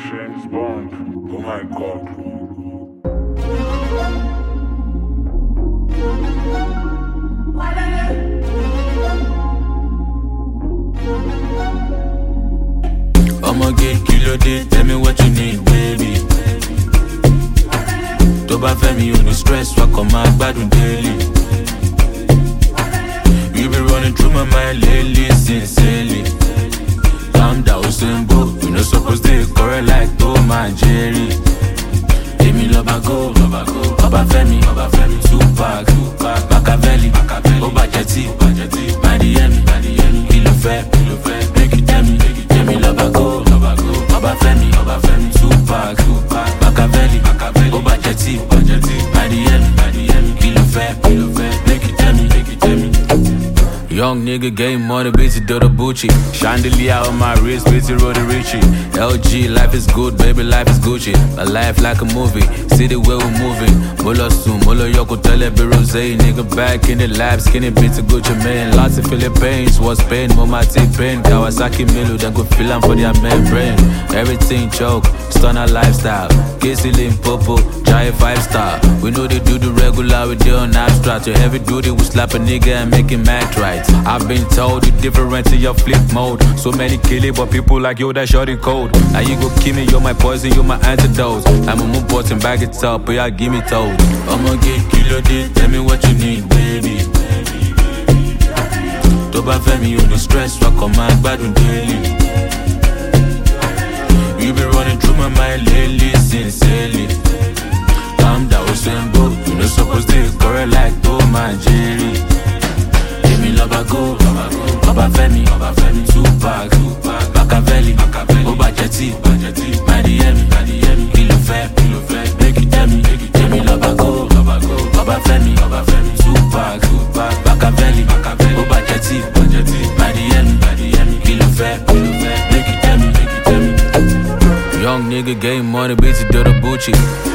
James Bond. Oh my god. I'ma get kilo day, tell me what you need, baby. Tó bá fẹ́ mi, ò ní stress, wá kàn máa gbádùn daily. You been running through my mind lately, sincerely. Calm down, simple. You no suppose to correct like Tom and Jerry. Èmi lọ́ba go, ọba Fẹ́mi, Tupac, Machiavelli, ó bàjẹ́ tí, Miami, kí ló fẹ́, make you tell me. Èmi lọ́ba go, ọba Fẹ́mi, Tupac, Machiavelli, ó bàjẹ́ tí, Miami, kí ló fẹ́, make you tell me. Young nigga getting money, busy do the Bucci. Chandelier on my wrist, busy road to Richie. LG, life is good, baby, life is Gucci. A life like a movie, see the way we're moving. Molo soon, molo yoko tele be rose. Nigga back in the lab, skinny beats a Gucci man. Lots of Philippines, was pain, mama take pain. Kawasaki Milu, then go feel am for their membrane. Everything choke, stunner lifestyle. Casey Limpopo, try 5-star. We know they do the regular, we do on abstract. Your heavy duty, we slap a nigga and make him act right. I've been told you different in your flip mode. So many kill it, but people like you that short it cold. Now you go kill me, you're my poison, you're my antidote. I'm a move button, bag it up, but yeah, give me told. I'ma get kilo day, tell me what you need, baby. Tó bá fẹ́ mi, ò ní stress, wá kàn máa gbádùn daily. You been running through my mind lately, sincerely. Calm down, simple. You no supposed to correct like Tom and Jerry. Èmi lọ́ba go, ọba Fẹ́mi, Tupac, Machiavelli, ó bàjẹ́ tí, Miami, kí ló fẹ́, make you tell me. Èmi lọ́ba go, ọba Fẹ́mi, Tupac, Machiavelli, ó bàjẹ́ tí, Miami, kí ló fẹ́, make you tell me. Young nigga getting money, busy do the Bucci.